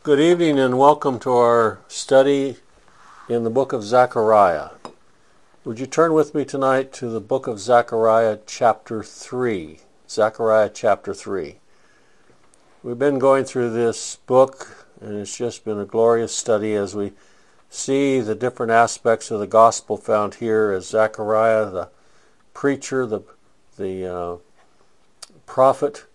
Good evening and welcome to our study in the book of Zechariah. Would you turn with me tonight to the book of Zechariah chapter 3. Zechariah chapter 3. We've been going through this book and it's just been a glorious study as we see the different aspects of the gospel found here as Zechariah, the preacher, the prophet,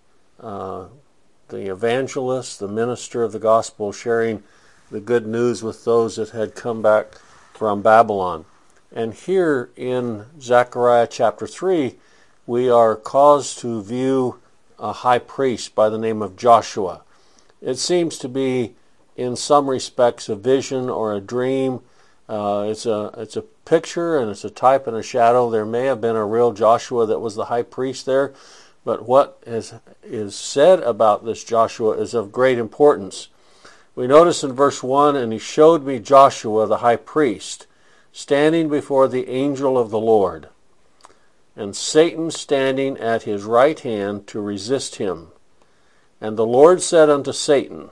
the evangelist, the minister of the gospel, sharing the good news with those that had come back from Babylon. And here in Zechariah chapter 3, we are caused to view a high priest by the name of Joshua. It seems to be, in some respects, a vision or a dream. It's a picture and it's a type and a shadow. There may have been a real Joshua that was the high priest there, but what is said about this Joshua is of great importance. We notice in verse 1, "And he showed me Joshua the high priest, standing before the angel of the Lord, and Satan standing at his right hand to resist him. And the Lord said unto Satan,"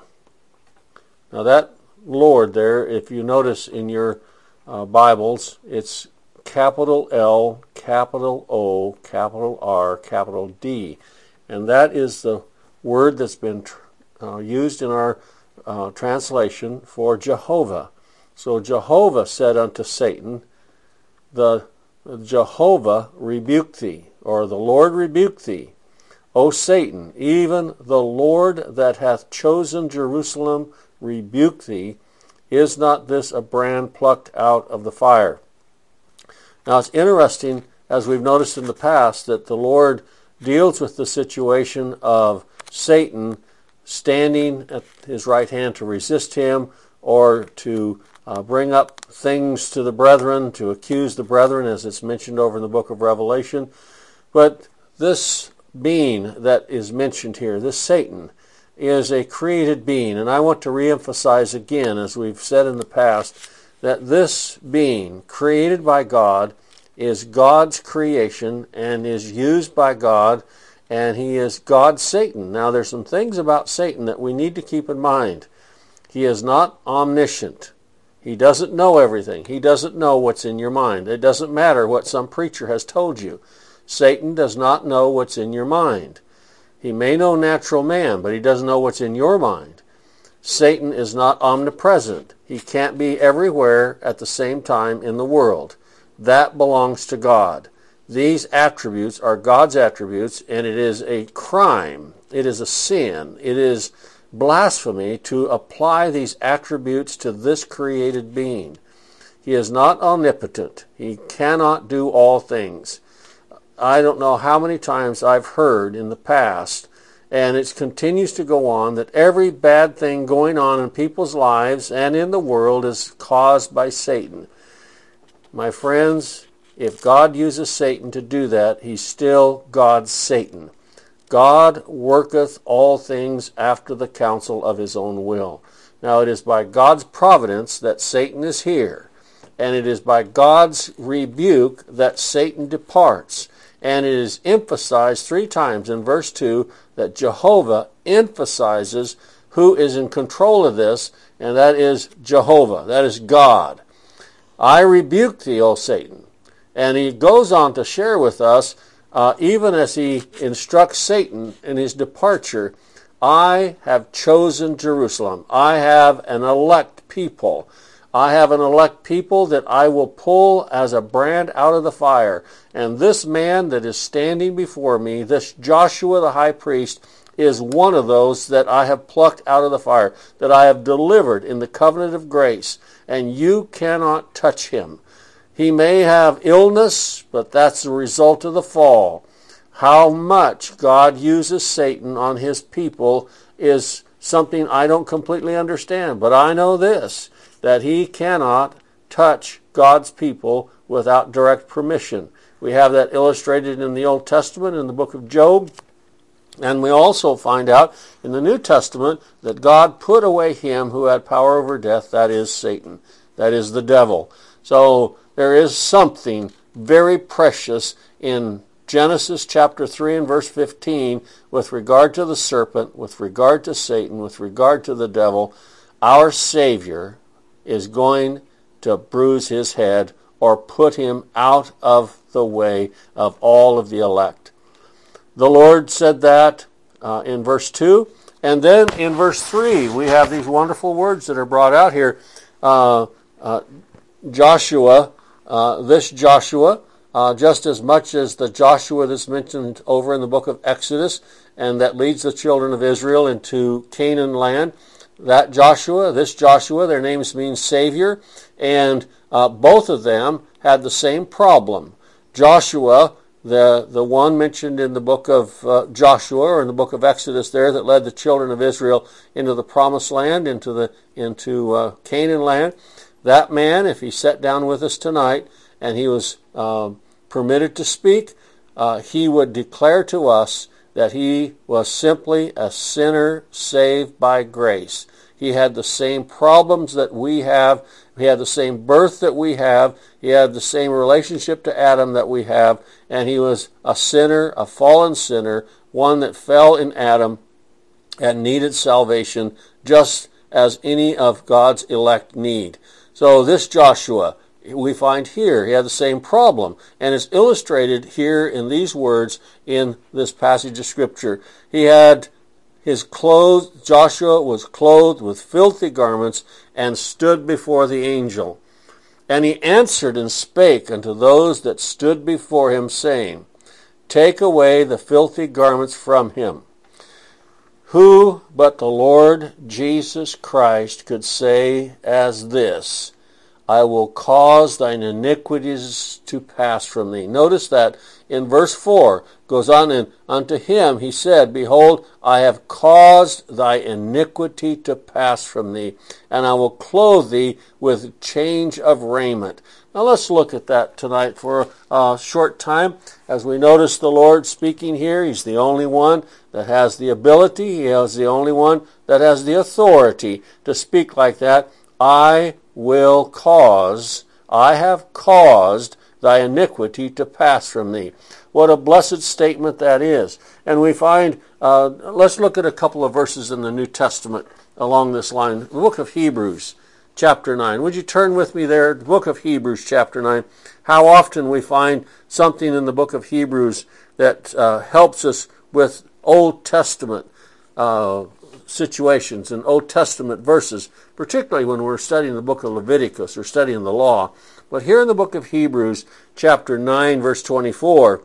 now that Lord there, if you notice in your Bibles, it's capital L, capital O, capital R, capital D. And that is the word that's been used in our translation for Jehovah. So Jehovah said unto Satan, the Jehovah rebuke thee, or the Lord rebuke thee, O Satan, even the Lord that hath chosen Jerusalem rebuke thee. Is not this a brand plucked out of the fire? Now it's interesting, as we've noticed in the past, that the Lord deals with the situation of Satan standing at his right hand to resist him, or to bring up things to the brethren, to accuse the brethren, as it's mentioned over in the book of Revelation. But this being that is mentioned here, this Satan, is a created being. And I want to reemphasize again, as we've said in the past, that this being, created by God, is God's creation and is used by God, and he is God's Satan. Now there's some things about Satan that we need to keep in mind. He is not omniscient. He doesn't know everything. He doesn't know what's in your mind. It doesn't matter what some preacher has told you. Satan does not know what's in your mind. He may know natural man, but he doesn't know what's in your mind. Satan is not omnipresent. He can't be everywhere at the same time in the world. That belongs to God. These attributes are God's attributes, and it is a crime. It is a sin. It is blasphemy to apply these attributes to this created being. He is not omnipotent. He cannot do all things. I don't know how many times I've heard in the past, and it continues to go on, that every bad thing going on in people's lives and in the world is caused by Satan. My friends, if God uses Satan to do that, he's still God's Satan. God worketh all things after the counsel of his own will. Now it is by God's providence that Satan is here, and it is by God's rebuke that Satan departs. And it is emphasized 3 times in verse 2 that Jehovah emphasizes who is in control of this, and that is Jehovah, that is God. I rebuke thee, O Satan. And he goes on to share with us, even as he instructs Satan in his departure, I have chosen Jerusalem. I have an elect people. I have an elect people that I will pull as a brand out of the fire. And this man that is standing before me, this Joshua the high priest, is one of those that I have plucked out of the fire, that I have delivered in the covenant of grace. And you cannot touch him. He may have illness, but that's the result of the fall. How much God uses Satan on his people is something I don't completely understand. But I know this, that he cannot touch God's people without direct permission. We have that illustrated in the Old Testament in the book of Job. And we also find out in the New Testament that God put away him who had power over death, that is Satan, that is the devil. So there is something very precious in Genesis chapter 3 and verse 15 with regard to the serpent, with regard to Satan, with regard to the devil. our Savior is going to bruise his head or put him out of the way of all of the elect. The Lord said that in verse 2. And then in verse 3, we have these wonderful words that are brought out here. Joshua, this Joshua, just as much as the Joshua that's mentioned over in the book of Exodus and that leads the children of Israel into Canaan land, that Joshua, this Joshua, their names mean Savior, and both of them had the same problem. Joshua, the one mentioned in the book of Joshua, or in the book of Exodus there, that led the children of Israel into the promised land, into Canaan land, that man, if he sat down with us tonight and he was permitted to speak, he would declare to us that he was simply a sinner saved by grace. He had the same problems that we have. He had the same birth that we have. He had the same relationship to Adam that we have. And he was a sinner, a fallen sinner, one that fell in Adam and needed salvation just as any of God's elect need. So this Joshua, we find here, he had the same problem. And it's illustrated here in these words in this passage of Scripture. He had his clothes, Joshua was clothed with filthy garments and stood before the angel. And he answered and spake unto those that stood before him, saying, Take away the filthy garments from him. Who but the Lord Jesus Christ could say as this, I will cause thine iniquities to pass from thee. Notice that in verse 4 goes on, and unto him he said, Behold, I have caused thy iniquity to pass from thee, and I will clothe thee with change of raiment. Now let's look at that tonight for a short time. As we notice the Lord speaking here, he's the only one that has the ability, he is the only one that has the authority to speak like that. I have caused thy iniquity to pass from thee. What a blessed statement that is. And we find, let's look at a couple of verses in the New Testament along this line. The book of Hebrews, chapter 9. Would you turn with me there? The book of Hebrews, chapter 9. How often we find something in the book of Hebrews that helps us with Old Testament situations and Old Testament verses, particularly when we're studying the book of Leviticus or studying the law. But here in the book of Hebrews, chapter 9, verse 24,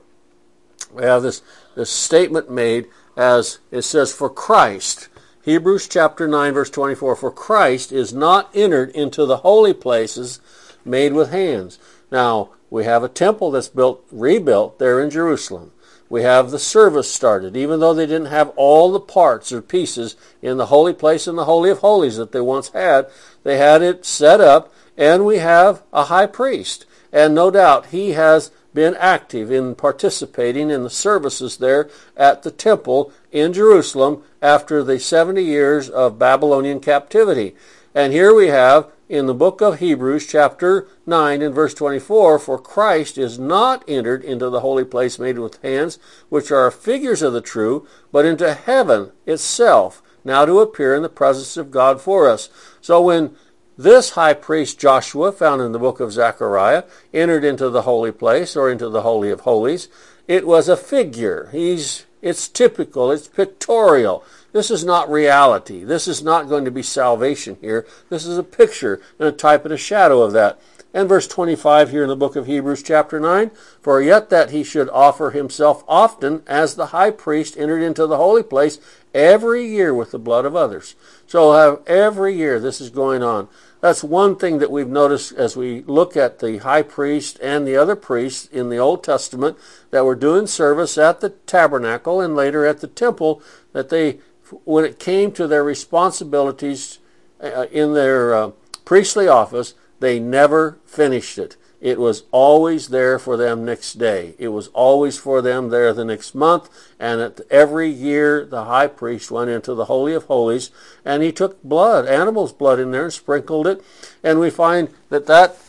we have this statement made as it says, For Christ, Hebrews chapter 9, verse 24, For Christ is not entered into the holy places made with hands. Now, we have a temple that's rebuilt there in Jerusalem. We have the service started, even though they didn't have all the parts or pieces in the holy place and the Holy of Holies that they once had. They had it set up, and we have a high priest. And no doubt he has been active in participating in the services there at the temple in Jerusalem after the 70 years of Babylonian captivity. And here we have in the book of Hebrews, chapter 9 and verse 24, For Christ is not entered into the holy place made with hands, which are figures of the true, but into heaven itself, now to appear in the presence of God for us. So when this high priest Joshua, found in the book of Zechariah, entered into the holy place, or into the Holy of Holies, it was a figure. It's typical, it's pictorial. This is not reality. This is not going to be salvation here. This is a picture and a type and a shadow of that. And verse 25 here in the book of Hebrews chapter 9, For yet that he should offer himself often as the high priest entered into the holy place every year with the blood of others. So every year this is going on. That's one thing that we've noticed as we look at the high priest and the other priests in the Old Testament that were doing service at the tabernacle and later at the temple, that they, when it came to their responsibilities in their priestly office, they never finished it. It was always there for them next day. It was always for them there the next month. And every year the high priest went into the Holy of Holies and he took blood, animal's blood in there and sprinkled it. And we find that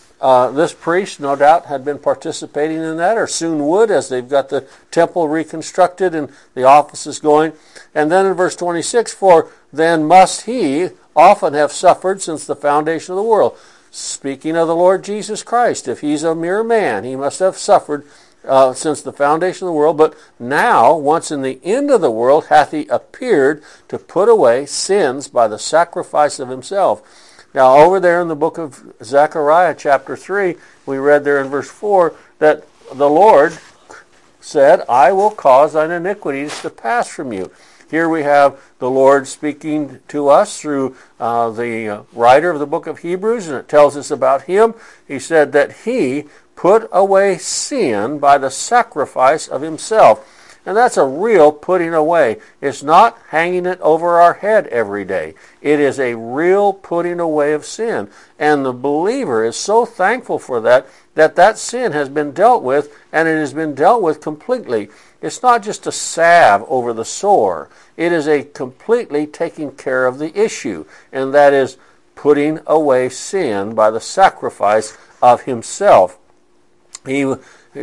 this priest, no doubt, had been participating in that, or soon would, as they've got the temple reconstructed and the offices going. And then in verse 26, For then must he often have suffered since the foundation of the world. Speaking of the Lord Jesus Christ, if he's a mere man, he must have suffered since the foundation of the world. But now, once in the end of the world, hath he appeared to put away sins by the sacrifice of himself. Now, over there in the book of Zechariah, chapter 3, we read there in verse 4 that the Lord said, I will cause thine iniquities to pass from you. Here we have the Lord speaking to us through the writer of the book of Hebrews, and it tells us about him. He said that he put away sin by the sacrifice of himself. And that's a real putting away. It's not hanging it over our head every day. It is a real putting away of sin. And the believer is so thankful for that sin has been dealt with, and it has been dealt with completely. It's not just a salve over the sore. It is a completely taking care of the issue, and that is putting away sin by the sacrifice of himself. There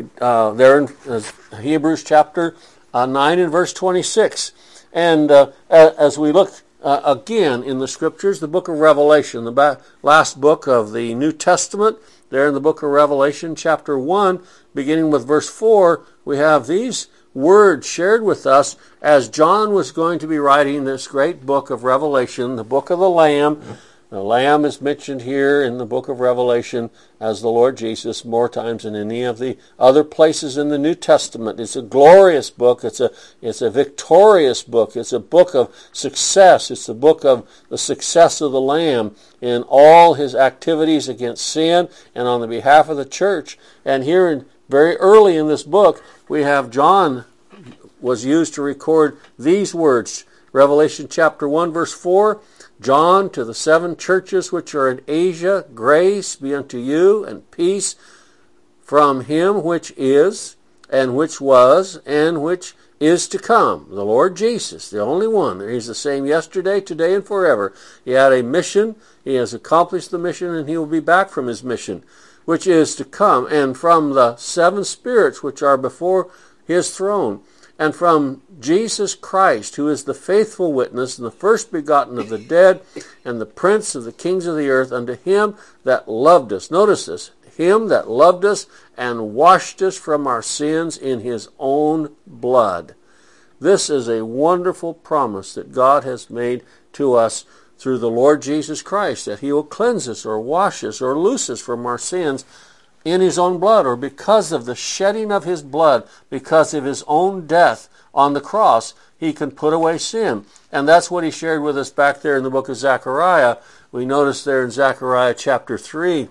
in Hebrews chapter 9 and verse 26. And as we look again in the Scriptures, the book of Revelation, the last book of the New Testament, there in the book of Revelation chapter 1, beginning with verse 4, we have these words shared with us as John was going to be writing this great book of Revelation, the book of the Lamb. The Lamb is mentioned here in the book of Revelation as the Lord Jesus more times than any of the other places in the New Testament. It's a glorious book. It's a victorious book. It's a book of success. It's the book of the success of the Lamb in all his activities against sin and on the behalf of the church. And here very early in this book, we have John was used to record these words. Revelation chapter 1 verse 4, John, to the 7 churches which are in Asia, grace be unto you and peace from him which is, and which was, and which is to come, the Lord Jesus, the only one. He's the same yesterday, today, and forever. He had a mission, he has accomplished the mission, and he will be back from his mission, which is to come, and from the 7 spirits which are before his throne, and from Jesus Christ, who is the faithful witness, and the first begotten of the dead, and the prince of the kings of the earth, unto him that loved us. Notice this, him that loved us and washed us from our sins in his own blood. This is a wonderful promise that God has made to us through the Lord Jesus Christ, that he will cleanse us or wash us or loose us from our sins in his own blood, or because of the shedding of his blood, because of his own death on the cross, he can put away sin. And that's what he shared with us back there in the book of Zechariah. We notice there in Zechariah chapter 3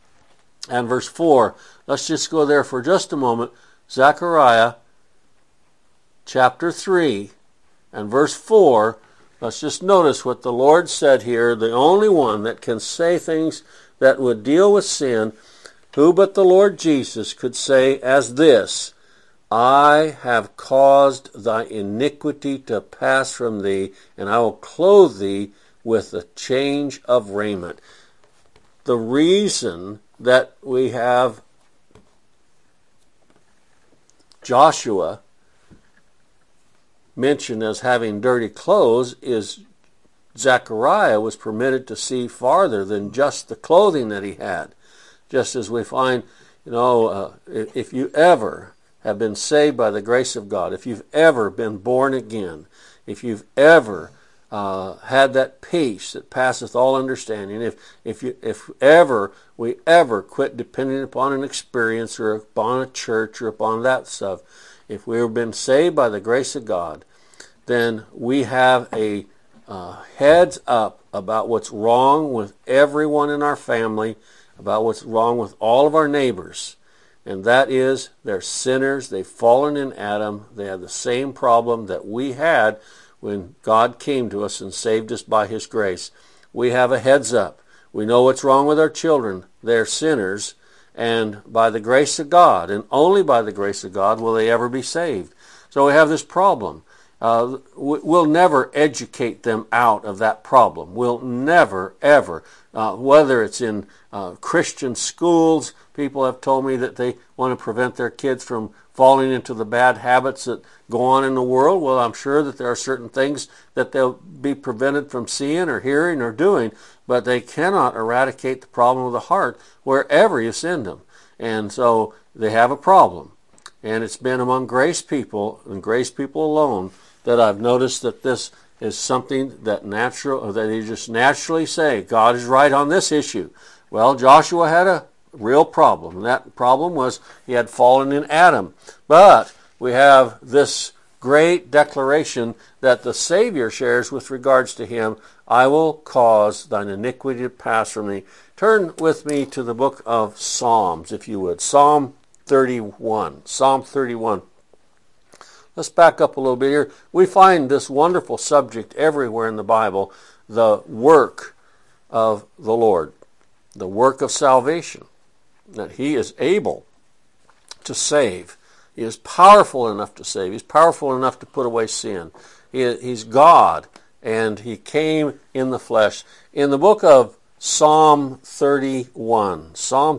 and verse 4. Let's just go there for just a moment. Zechariah chapter 3 and verse 4. Let's just notice what the Lord said here, the only one that can say things that would deal with sin. Who but the Lord Jesus could say as this, I have caused thy iniquity to pass from thee, and I will clothe thee with the change of raiment. The reason that we have Joshua mentioned as having dirty clothes is Zechariah was permitted to see farther than just the clothing that he had. Just as we find, if you ever have been saved by the grace of God, if you've ever been born again, if you've ever had that peace that passeth all understanding, if we ever quit depending upon an experience or upon a church or upon that stuff, if we've been saved by the grace of God, then we have a heads up about what's wrong with everyone in our family, about what's wrong with all of our neighbors. And that is, they're sinners, they've fallen in Adam, they have the same problem that we had when God came to us and saved us by his grace. We have a heads up. We know what's wrong with our children. They're sinners, and by the grace of God, and only by the grace of God, will they ever be saved. So we have this problem. We'll never educate them out of that problem. We'll never, ever, whether it's in Christian schools, people have told me that they want to prevent their kids from falling into the bad habits that go on in the world. Well, I'm sure that there are certain things that they'll be prevented from seeing or hearing or doing, but they cannot eradicate the problem of the heart wherever you send them. And so they have a problem. And it's been among grace people and grace people alone that I've noticed that this is something that they just naturally say, God is right on this issue. Well, Joshua had a real problem. And that problem was he had fallen in Adam. But we have this great declaration that the Savior shares with regards to him. I will cause thine iniquity to pass from thee. Turn with me to the book of Psalms, if you would. Psalm 31. Psalm 31. Let's back up a little bit here. We find this wonderful subject everywhere in the Bible, the work of the Lord, the work of salvation, that he is able to save. He is powerful enough to save. He's powerful enough to put away sin. He's God, and he came in the flesh. In the book of Psalm 31,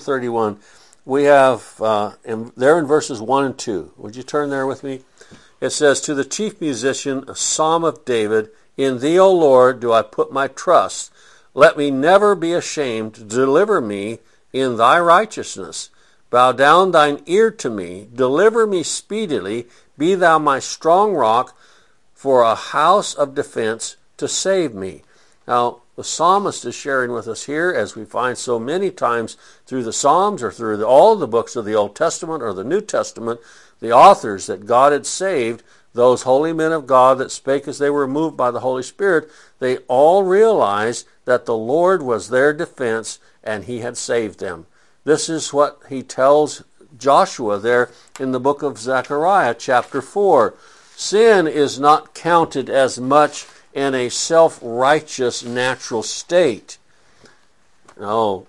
we have there in verses 1 and 2. Would you turn there with me? It says, to the chief musician, a psalm of David, in thee, O Lord, do I put my trust. Let me never be ashamed. Deliver me in thy righteousness. Bow down thine ear to me. Deliver me speedily. Be thou my strong rock for a house of defense to save me. Now, the psalmist is sharing with us here, as we find so many times through the Psalms or through all the books of the Old Testament or the New Testament, the authors that God had saved, those holy men of God that spake as they were moved by the Holy Spirit, they all realized that the Lord was their defense and he had saved them. This is what he tells Joshua there in the book of Zechariah, chapter 4. Sin is not counted as much in a self-righteous natural state. No.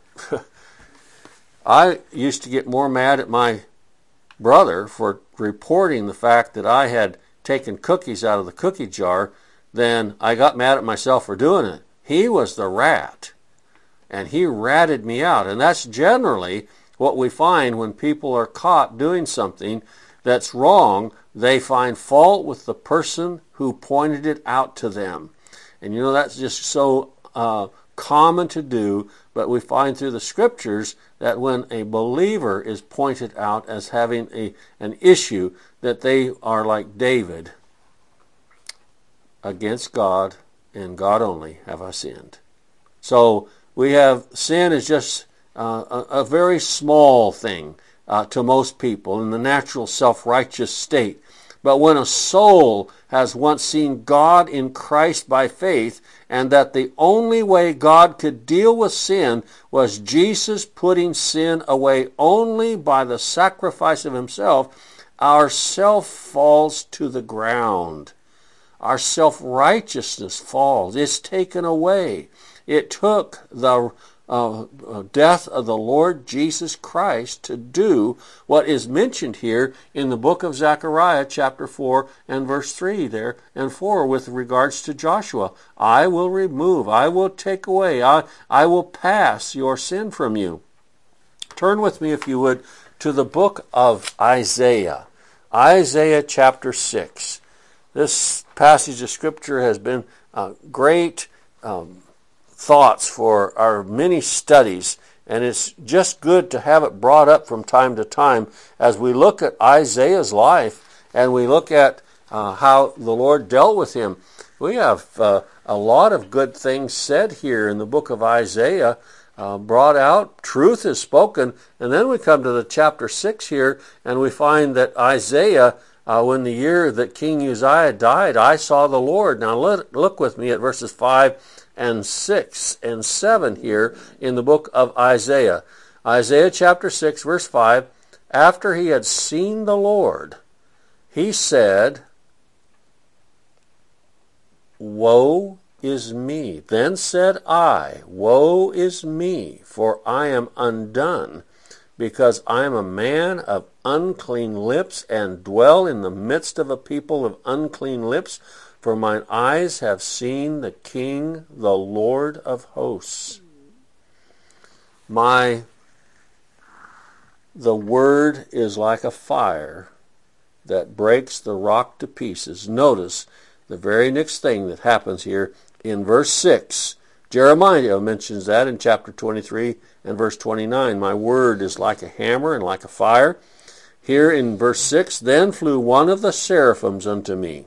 I used to get more mad at my brother for reporting the fact that I had taken cookies out of the cookie jar than I got mad at myself for doing it. He was the rat, and he ratted me out. And that's generally what we find when people are caught doing something that's wrong. They find fault with the person who pointed it out to them. And you know, that's just so common to do, but we find through the scriptures that when a believer is pointed out as having an issue, that they are like David, against God and God only have I sinned. So we have sin is just a very small thing to most people in the natural self-righteous state. But when a soul has once seen God in Christ by faith, and that the only way God could deal with sin was Jesus putting sin away only by the sacrifice of himself, our self falls to the ground. Our self-righteousness falls. It's taken away. It took the death of the Lord Jesus Christ to do what is mentioned here in the book of Zechariah chapter 4 and verse 3 there and 4 with regards to Joshua. I will remove, I will take away, I will pass your sin from you. Turn with me, if you would, to the book of Isaiah. Isaiah chapter 6. This passage of Scripture has been great thoughts for our many studies, and it's just good to have it brought up from time to time as we look at Isaiah's life and we look at how the Lord dealt with him. We have a lot of good things said here in the book of Isaiah, brought out. Truth is spoken, and then we come to the chapter 6 here, and we find that Isaiah, when the year that King Uzziah died, I saw the Lord. Now look with me at verses 5 and 6 and 7 here in the book of Isaiah. Isaiah chapter 6, verse 5, after he had seen the Lord, he said, woe is me. Then said I, woe is me, for I am undone, because I am a man of unclean lips, and dwell in the midst of a people of unclean lips? For mine eyes have seen the King, the Lord of hosts. The word is like a fire that breaks the rock to pieces. Notice the very next thing that happens here in verse 6. Jeremiah mentions that in chapter 23 and verse 29. My word is like a hammer and like a fire. Here in verse 6, then flew one of the seraphims unto me,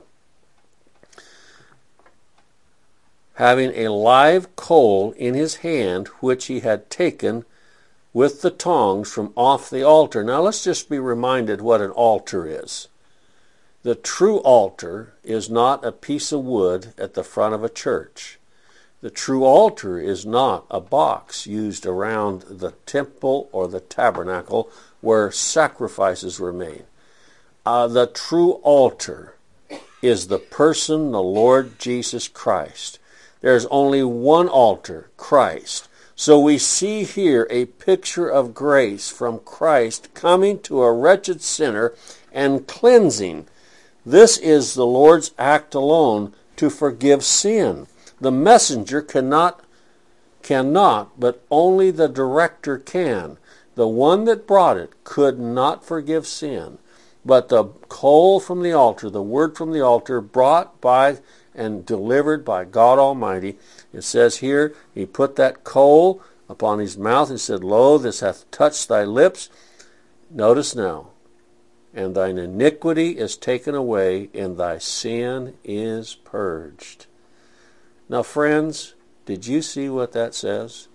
having a live coal in his hand, which he had taken with the tongs from off the altar. Now let's just be reminded what an altar is. The true altar is not a piece of wood at the front of a church. The true altar is not a box used around the temple or the tabernacle where sacrifices were made. The true altar is the person, the Lord Jesus Christ. There's only one altar, Christ. So we see here a picture of grace from Christ coming to a wretched sinner and cleansing. This is the Lord's act alone to forgive sin. The messenger cannot, but only the director can. The one that brought it could not forgive sin. But the coal from the altar, the word from the altar, brought by and delivered by God Almighty. It says here, he put that coal upon his mouth and said, Lo, this hath touched thy lips. Notice now, and thine iniquity is taken away, and thy sin is purged. Now, friends, did you see what that says?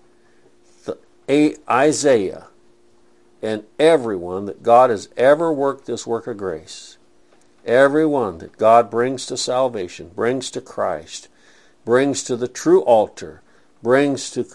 Isaiah and everyone that God has ever worked this work of grace, everyone that God brings to salvation, brings to Christ, brings to the true altar, brings to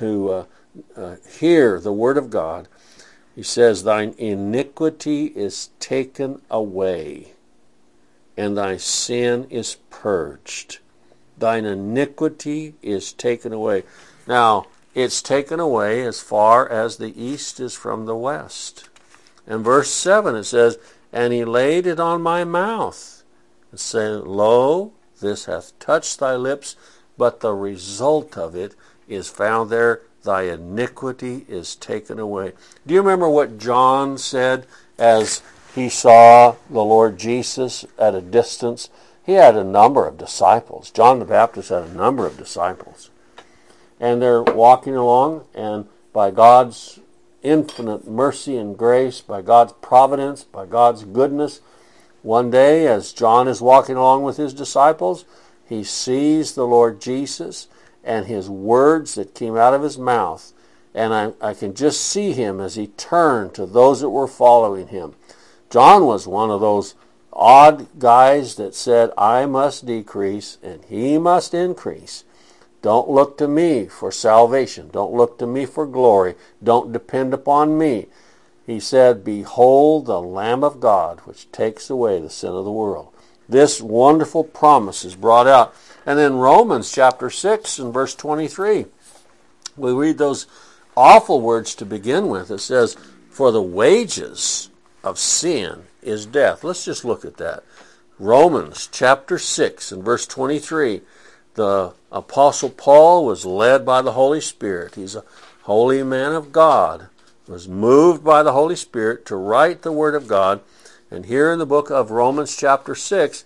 hear the word of God, he says, thine iniquity is taken away, and thy sin is purged. Thine iniquity is taken away. Now, it's taken away as far as the east is from the west. In verse 7 it says, and he laid it on my mouth, and said, Lo, this hath touched thy lips, but the result of it is found there, thy iniquity is taken away. Do you remember what John said as he saw the Lord Jesus at a distance? He had a number of disciples. John the Baptist had a number of disciples. And they're walking along, and by God's infinite mercy and grace, by God's providence, by God's goodness, one day as John is walking along with his disciples, he sees the Lord Jesus and his words that came out of his mouth. And I can just see him as he turned to those that were following him. John was one of those odd guys that said, I must decrease and he must increase. Don't look to me for salvation. Don't look to me for glory. Don't depend upon me. He said, Behold the Lamb of God, which takes away the sin of the world. This wonderful promise is brought out. And in Romans chapter 6 and verse 23, we read those awful words to begin with. It says, For the wages of sin is death. Let's just look at that. Romans chapter 6 and verse 23. The Apostle Paul was led by the Holy Spirit. He's a holy man of God. Was moved by the Holy Spirit to write the Word of God. And here in the book of Romans chapter 6,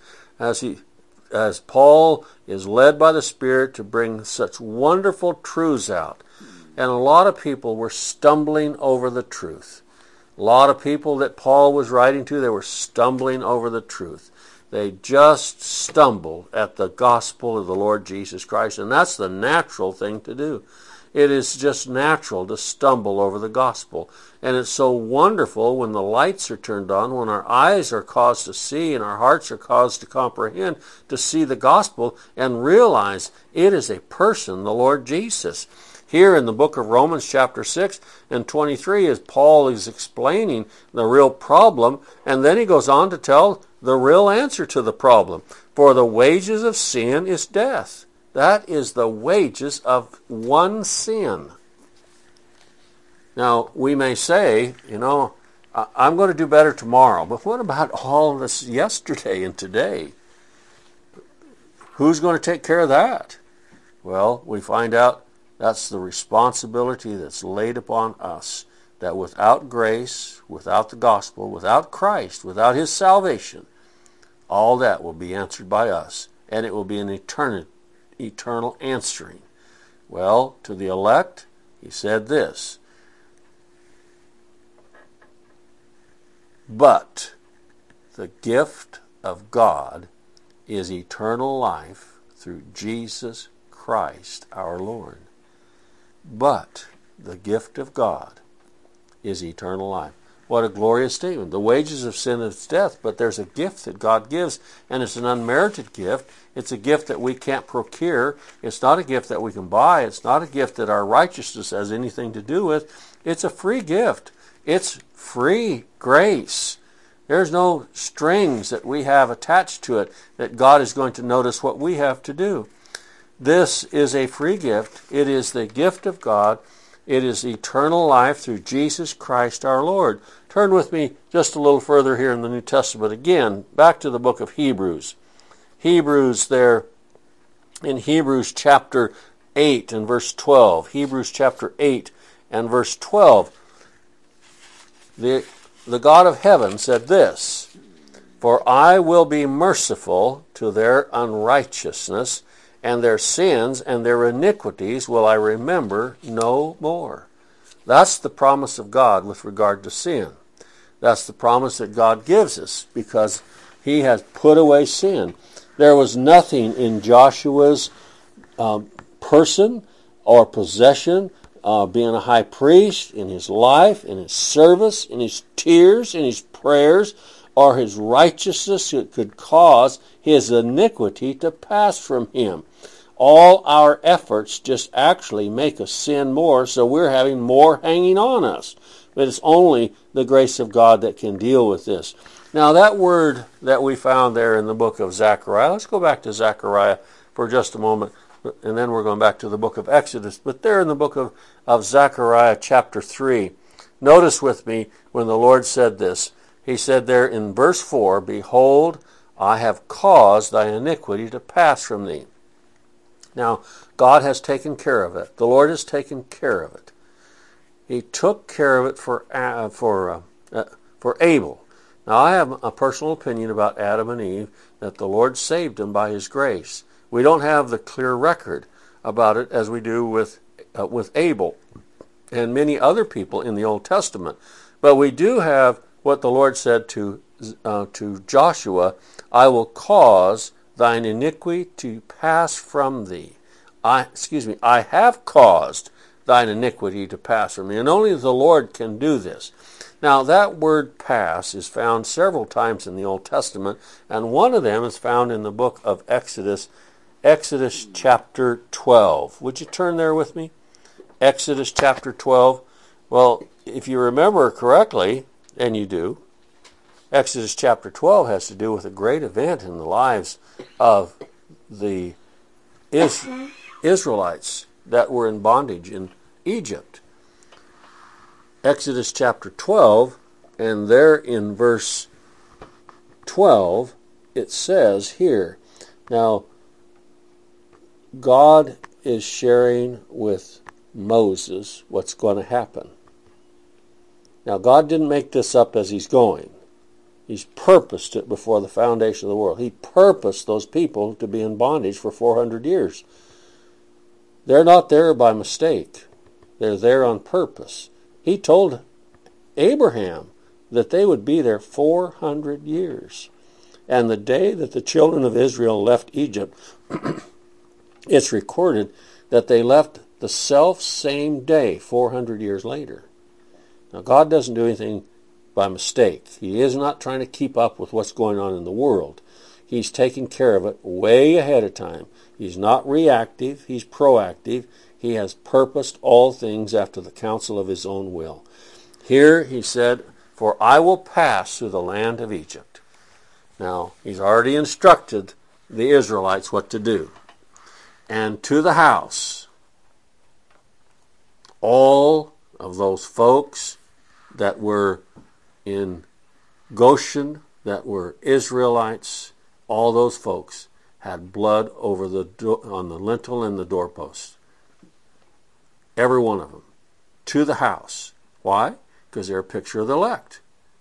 as Paul is led by the Spirit to bring such wonderful truths out. And a lot of people were stumbling over the truth. A lot of people that Paul was writing to, they were stumbling over the truth. They just stumble at the gospel of the Lord Jesus Christ. And that's the natural thing to do. It is just natural to stumble over the gospel. And it's so wonderful when the lights are turned on, when our eyes are caused to see and our hearts are caused to comprehend, to see the gospel and realize it is a person, the Lord Jesus. Here in the book of Romans chapter 6 and 23, as Paul is explaining the real problem, and then he goes on to tell the real answer to the problem. For the wages of sin is death. That is the wages of one sin. Now, we may say, I'm going to do better tomorrow. But what about all of this yesterday and today? Who's going to take care of that? Well, we find out that's the responsibility that's laid upon us, that without grace, without the gospel, without Christ, without his salvation, all that will be answered by us, and it will be an eternal answering. Well, to the elect, he said this, but the gift of God is eternal life through Jesus Christ our Lord. But the gift of God is eternal life. What a glorious statement. The wages of sin is death, but there's a gift that God gives, and it's an unmerited gift. It's a gift that we can't procure. It's not a gift that we can buy. It's not a gift that our righteousness has anything to do with. It's a free gift. It's free grace. There's no strings that we have attached to it that God is going to notice what we have to do. This is a free gift. It is the gift of God. It is eternal life through Jesus Christ our Lord. Turn with me just a little further here in the New Testament again, back to the book of Hebrews. Hebrews there, in Hebrews chapter 8 and verse 12. Hebrews chapter 8 and verse 12. The God of heaven said this, "For I will be merciful to their unrighteousness, and their sins and their iniquities will I remember no more." That's the promise of God with regard to sin. That's the promise that God gives us because he has put away sin. There was nothing in Joshua's person or possession, being a high priest, in his life, in his service, in his tears, in his prayers, or his righteousness that could cause his iniquity to pass from him. All our efforts just actually make us sin more, so we're having more hanging on us. But it's only the grace of God that can deal with this. Now that word that we found there in the book of Zechariah, let's go back to Zechariah for just a moment, and then we're going back to the book of Exodus. But there in the book of Zechariah chapter 3, notice with me when the Lord said this. He said there in verse 4, "Behold, I have caused thy iniquity to pass from thee." Now, God has taken care of it. The Lord has taken care of it. He took care of it for Abel. Now, I have a personal opinion about Adam and Eve, that the Lord saved them by his grace. We don't have the clear record about it as we do with Abel and many other people in the Old Testament. But we do have what the Lord said to Joshua, "I will cause thine iniquity to pass from thee." I have caused thine iniquity to pass from thee. And only the Lord can do this. Now, that word pass is found several times in the Old Testament, and one of them is found in the book of Exodus, Exodus chapter 12. Would you turn there with me? Exodus chapter 12. Well, if you remember correctly, and you do, Exodus chapter 12 has to do with a great event in the lives of the Israelites that were in bondage in Egypt. Exodus chapter 12, and there in verse 12, it says here, now God is sharing with Moses what's going to happen. Now, God didn't make this up as he's going. He's purposed it before the foundation of the world. He purposed those people to be in bondage for 400 years. They're not there by mistake. They're there on purpose. He told Abraham that they would be there 400 years. And the day that the children of Israel left Egypt, it's recorded that they left the self-same day 400 years later. Now, God doesn't do anything by mistake. He is not trying to keep up with what's going on in the world. He's taking care of it way ahead of time. He's not reactive. He's proactive. He has purposed all things after the counsel of his own will. Here he said, "For I will pass through the land of Egypt." Now, he's already instructed the Israelites what to do. "And to the house, all of those folks that were in Goshen that were Israelites, all those folks had blood over on the lintel and the doorpost. Every one of them. To the house. Why? Because they're a picture of the elect.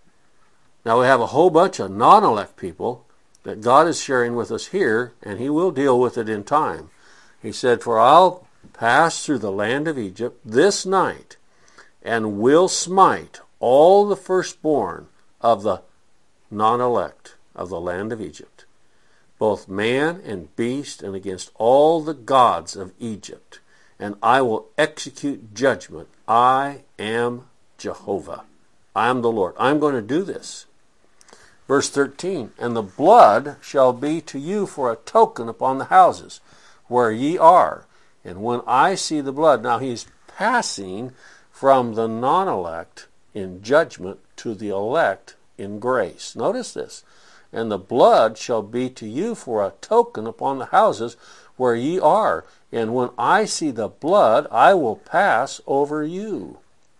Now we have a whole bunch of non-elect people that God is sharing with us here, and he will deal with it in time. He said, "For I'll pass through the land of Egypt this night, and will smite all the firstborn of the non-elect of the land of Egypt, both man and beast, and against all the gods of Egypt. And I will execute judgment. I am Jehovah. I am the Lord." I'm going to do this. Verse 13, "And the blood shall be to you for a token upon the houses where ye are. And when I see the blood," now he's passing from the non-elect in judgment to the elect in grace. Notice this. "And the blood shall be to you for a token upon the houses where ye are. And when I see the blood, I will pass over you."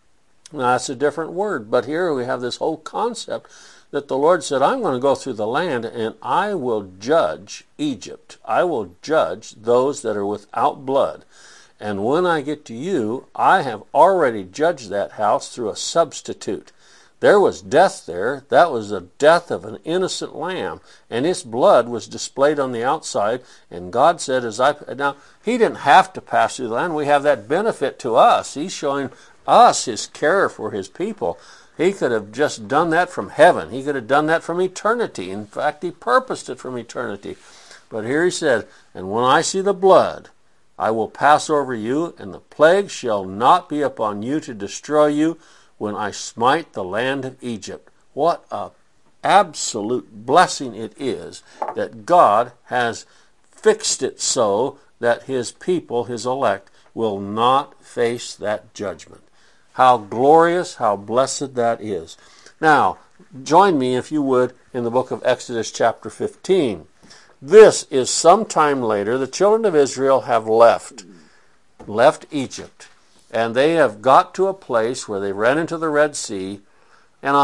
Now that's a different word, but here we have this whole concept that the Lord said, "I'm going to go through the land and I will judge Egypt. I will judge those that are without blood. And when I get to you, I have already judged that house through a substitute." There was death there. That was the death of an innocent lamb. And its blood was displayed on the outside. And God said, now, he didn't have to pass through the land. We have that benefit to us. He's showing us his care for his people. He could have just done that from heaven. He could have done that from eternity. In fact, he purposed it from eternity. But here he said, "And when I see the blood, I will pass over you, and the plague shall not be upon you to destroy you when I smite the land of Egypt." What a absolute blessing it is that God has fixed it so that his people, his elect, will not face that judgment. How glorious, how blessed that is. Now, join me, if you would, in the book of Exodus chapter 15. This is sometime later. The children of Israel have left Egypt, and they have got to a place where they ran into the Red Sea, and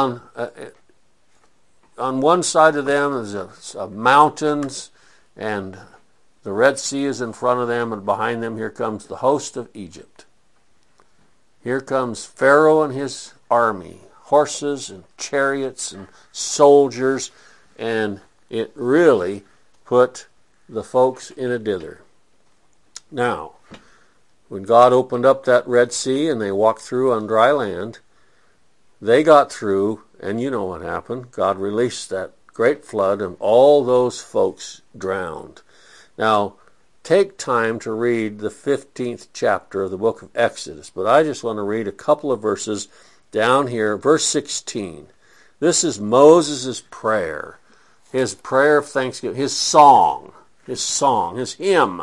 on one side of them is mountains, and the Red Sea is in front of them, and behind them here comes the host of Egypt. Here comes Pharaoh and his army, horses and chariots and soldiers, and it really put the folks in a dither. Now, when God opened up that Red Sea and they walked through on dry land, they got through, and you know what happened. God released that great flood, and all those folks drowned. Now, take time to read the 15th chapter of the book of Exodus, but I just want to read a couple of verses down here. Verse 16. This is Moses' prayer, his prayer of thanksgiving, his song, his hymn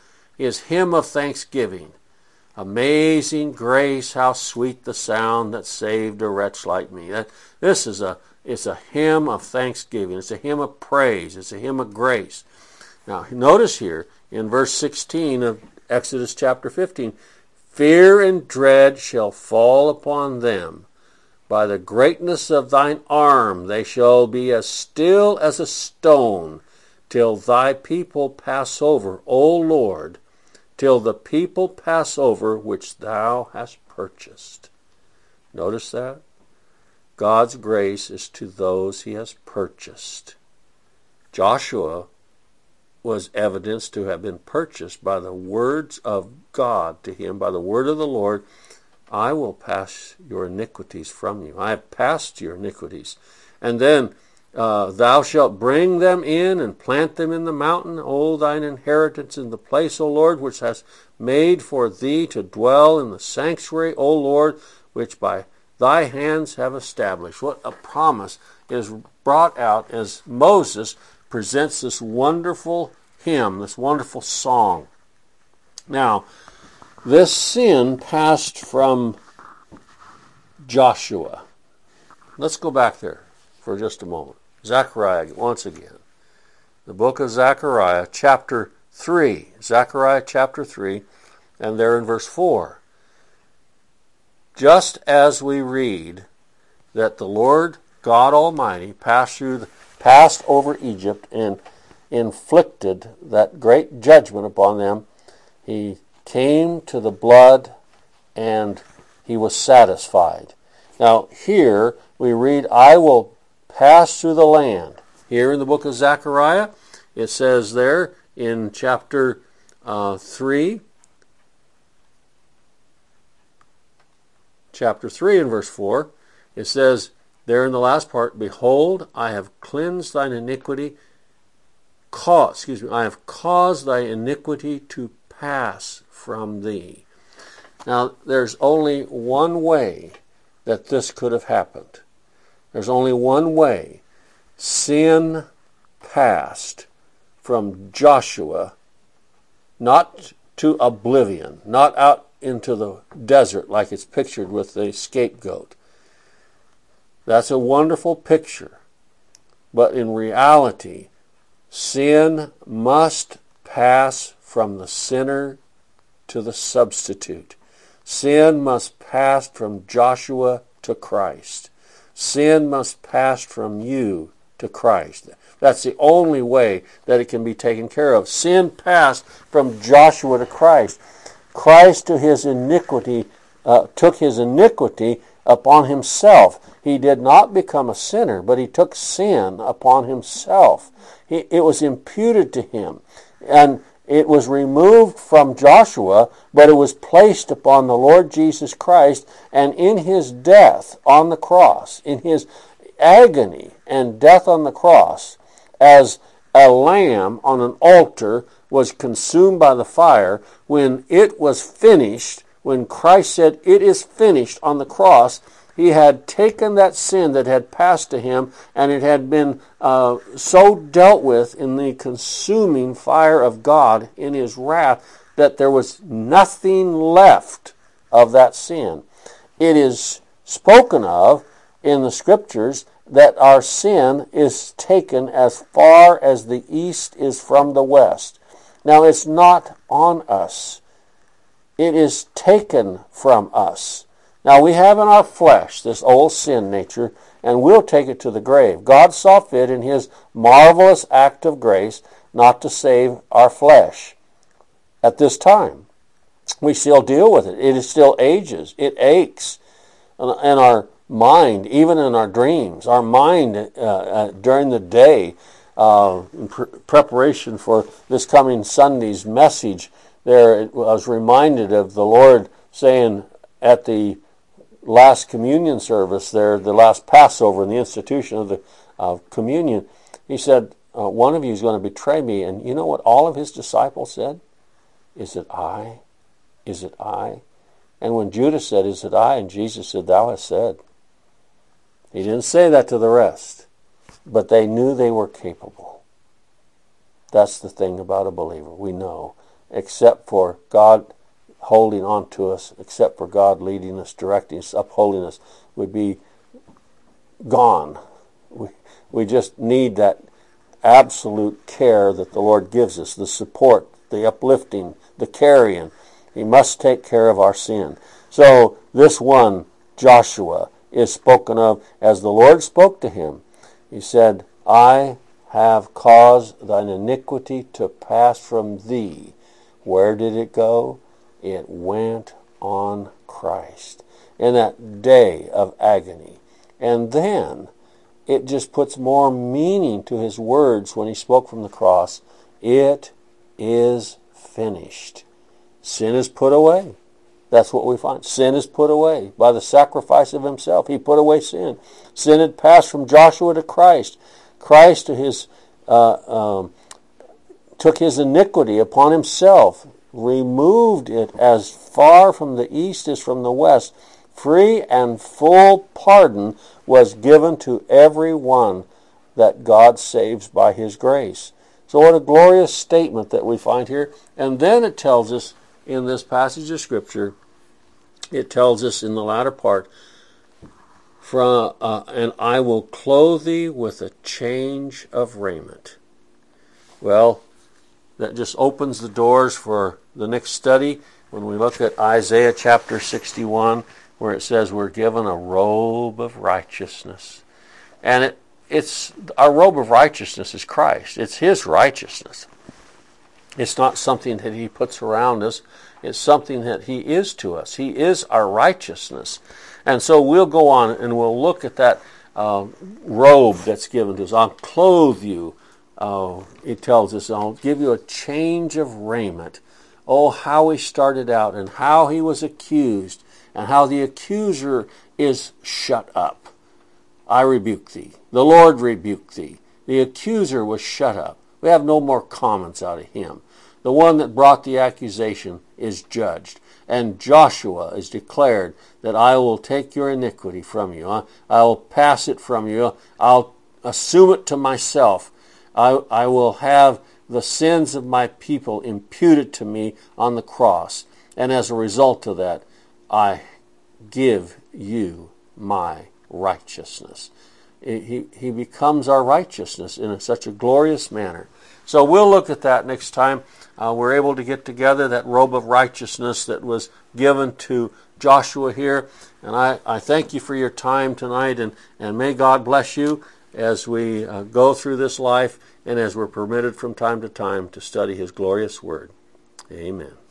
of thanksgiving. "Amazing grace, how sweet the sound that saved a wretch like me." It's a hymn of thanksgiving. It's a hymn of praise. It's a hymn of grace. Now, notice here in verse 16 of Exodus chapter 15, "Fear and dread shall fall upon them. By the greatness of thine arm they shall be as still as a stone, till thy people pass over, O Lord, till the people pass over which thou hast purchased." Notice that? God's grace is to those he has purchased. Joshua was evidenced to have been purchased by the words of God to him, by the word of the Lord. "I will pass your iniquities from you. I have passed your iniquities." And then, "Thou shalt bring them in and plant them in the mountain, O thine inheritance in the place, O Lord, which hast made for thee to dwell in the sanctuary, O Lord, which by thy hands have established." What a promise is brought out as Moses presents this wonderful hymn, this wonderful song. Now, this sin passed from Joshua. Let's go back there for just a moment. Zechariah, once again. The book of Zechariah, chapter 3. Zechariah chapter 3, and there in verse 4. "Just as we read that the Lord God Almighty passed over Egypt and inflicted that great judgment upon them, he came to the blood and he was satisfied. Now here we read, I will pass through the land. Here in the book of Zechariah, it says there in chapter 3 and verse 4, it says there in the last part, behold, I have cleansed thine iniquity, I have caused thy iniquity to pass from thee. Now, there's only one way that this could have happened. There's only one way. Sin passed from Joshua, not to oblivion, not out into the desert like it's pictured with the scapegoat. That's a wonderful picture. But in reality, sin must pass from the sinner to the substitute. Sin must pass from Joshua to Christ. Sin must pass from you to Christ. That's the only way that it can be taken care of. Sin passed from Joshua to Christ. Christ took his iniquity upon himself. He did not become a sinner, but he took sin upon himself. It was imputed to him. And it was removed from Joshua, but it was placed upon the Lord Jesus Christ, and in his death on the cross, in his agony and death on the cross, as a lamb on an altar was consumed by the fire, when it was finished, when Christ said, it is finished on the cross, he had taken that sin that had passed to him, and it had been so dealt with in the consuming fire of God in his wrath that there was nothing left of that sin. It is spoken of in the Scriptures that our sin is taken as far as the east is from the west. Now, it's not on us. It is taken from us. Now, we have in our flesh this old sin nature, and we'll take it to the grave. God saw fit in his marvelous act of grace not to save our flesh at this time. We still deal with it. It still ages. It aches. And our mind, even in our dreams, our mind during the day, in preparation for this coming Sunday's message, there I was reminded of the Lord saying at the last communion service there, the last Passover in the institution of the communion, he said, one of you is going to betray me. And you know what all of his disciples said? Is it I? Is it I? And when Judas said, is it I? And Jesus said, thou hast said. He didn't say that to the rest, but they knew they were capable. That's the thing about a believer. We know, except for God holding on to us, except for God leading us, directing us, upholding us, would be gone. We just need that absolute care that the Lord gives us, the support, the uplifting, the carrying. He must take care of our sin. So this one, Joshua, is spoken of as the Lord spoke to him. He said, I have caused thine iniquity to pass from thee. Where did it go? It went on Christ in that day of agony. And then it just puts more meaning to his words when he spoke from the cross. It is finished. Sin is put away. That's what we find. Sin is put away by the sacrifice of himself. He put away sin. Sin had passed from Joshua to Christ. Christ to his took his iniquity upon himself, removed it as far from the east as from the west. Free and full pardon was given to every one that God saves by his grace. So what a glorious statement that we find here. And then it tells us in this passage of Scripture, it tells us in the latter part, and I will clothe thee with a change of raiment. Well, that just opens the doors for the next study when we look at Isaiah chapter 61, where it says we're given a robe of righteousness. And it's our robe of righteousness is Christ. It's His righteousness. It's not something that He puts around us. It's something that He is to us. He is our righteousness. And so we'll go on and we'll look at that robe that's given to us. I'll clothe you. It tells us, I'll give you a change of raiment. Oh, how He started out and how He was accused and how the accuser is shut up. I rebuke thee. The Lord rebuke thee. The accuser was shut up. We have no more comments out of him. The one that brought the accusation is judged. And Joshua is declared that I will take your iniquity from you. I will pass it from you. I'll assume it to myself. I will have the sins of my people imputed to me on the cross. And as a result of that, I give you my righteousness. He becomes our righteousness in such a glorious manner. So we'll look at that next time. We're able to get together that robe of righteousness that was given to Joshua here. And I thank you for your time tonight, and may God bless you as we go through this life and as we're permitted from time to time to study His glorious Word. Amen.